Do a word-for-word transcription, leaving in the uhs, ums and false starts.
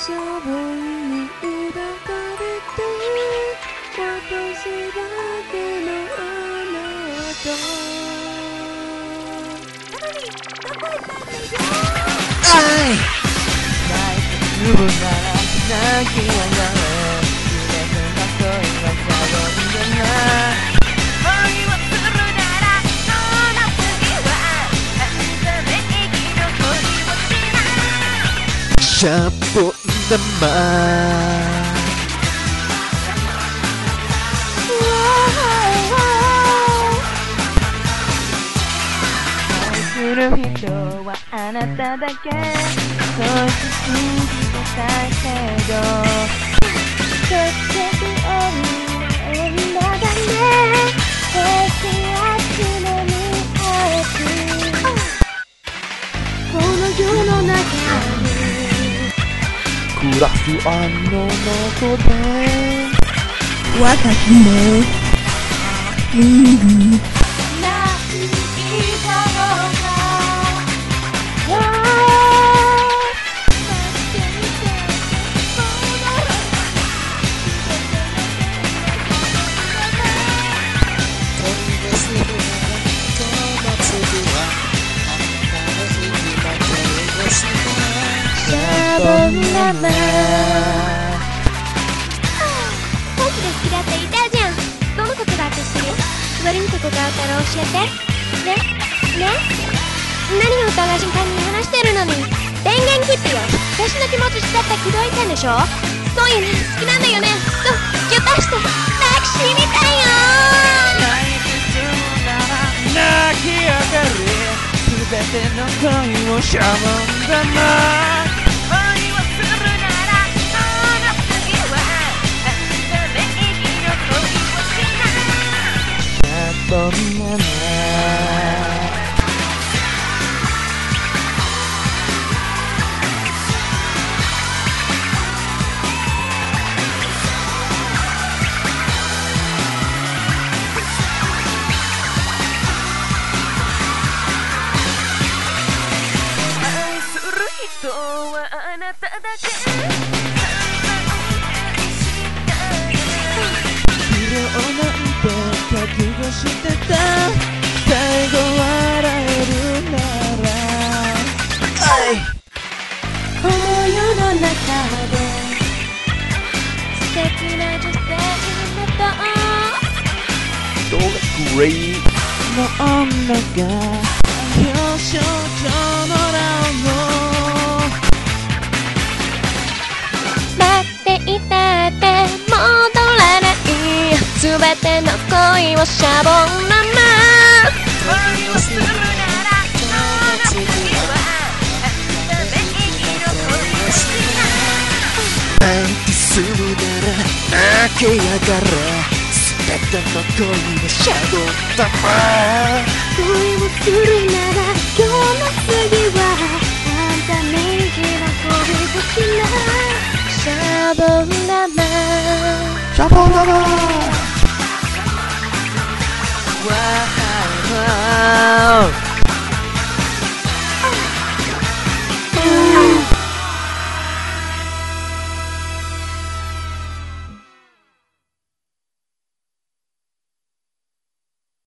シャボンに抱かれて私だけのあなたなのにどこ行ったんでしょう。 愛泣いてるなら泣きやがれ全ての恋はシャボンだな恋をするならその次はあんた名義の恋をしないシャボン玉愛する人はあなただけそう信じてたけど結局女だね激アツのにあつこの世の中に暮らすあの中で私もうんないだろうかわあ待っていて戻らない恋をするならこの次はあんたの意味の恋をしないシャボン玉本気で好きだって言ったじゃん。どのことだって知ってるよ。悪いとこがあったら教えてねね何をお互い真剣に話してるのに電源切ってよ。私の気持ち伝って口説いたんでしょ。そういうの好きなんだよね。とギュッとして抱きしみたいよ。 泣いてするなら泣き上がれ全ての恋をシャボン玉恋をするならその次はあんた名義の恋をしないシャボン玉愛する人はあなただけ色なんて覚悟してた最後笑えるなら愛この世の中で素敵な女性だとどれグレイの女が表彰状もらおう待っていたって戻らない全ての恋をシャボン玉恋をするならその次はあんた名義の恋をしない泣いてするなら泣きやがれ全ての恋をシャボン玉恋をするなら今日の次はあんた名義の恋をしないシャボン玉シャボン玉わー